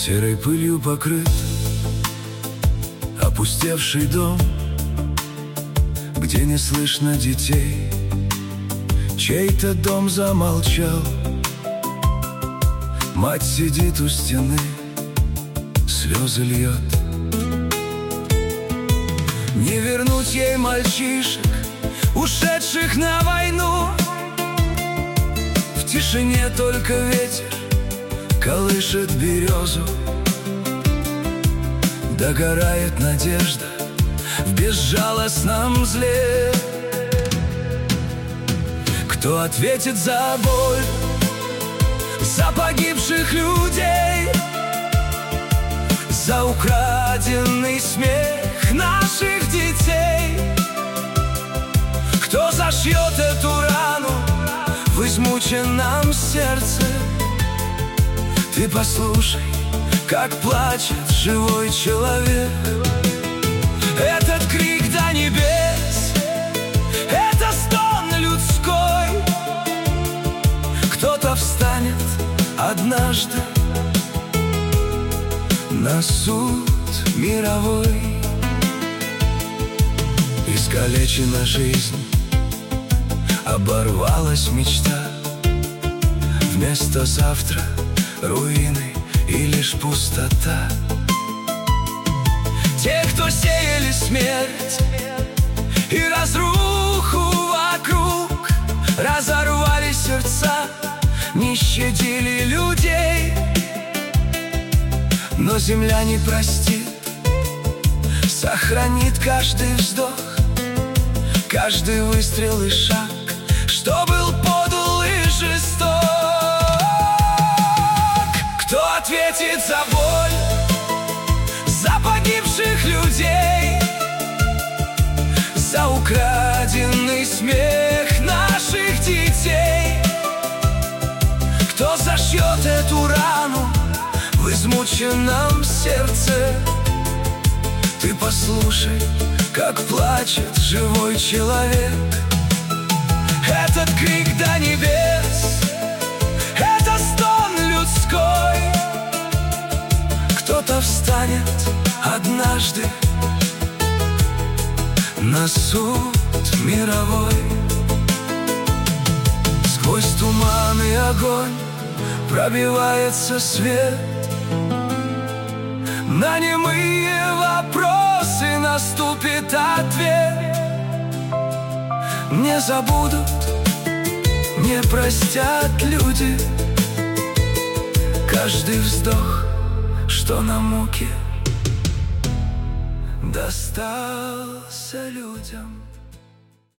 Серой пылью покрыт опустевший дом, где не слышно детей. Чей-то дом замолчал. Мать сидит у стены, слезы льет. Не вернуть ей мальчишек, ушедших на войну. В тишине только ветер колышет березу. Догорает надежда в безжалостном зле. Кто ответит за боль, за погибших людей, за украденный смех наших детей? Кто зашьет эту рану в измученном сердце? Ты послушай, как плачет живой человек. Этот крик до небес, это стон людской. Кто-то встанет однажды на суд мировой. Искалечена жизнь, оборвалась мечта. Вместо завтра руины и лишь пустота. Те, кто сеяли смерть и разруху вокруг, разорвали сердца, не щадили людей. Но земля не простит, сохранит каждый вздох, каждый выстрел и шаг, что был подл и жесток. Кто ответит за боль, за погибших людей, за украденный смех наших детей? Кто зашьет эту рану в измученном сердце? Ты послушай, как плачет живой человек. Этот крик до небес, это стон людской. Кто-то встанет однажды на суд мировой. Сквозь туман и огонь пробивается свет. На немые вопросы наступит ответ. Не забудут, не простят люди каждый вздох, что на муке достался людям.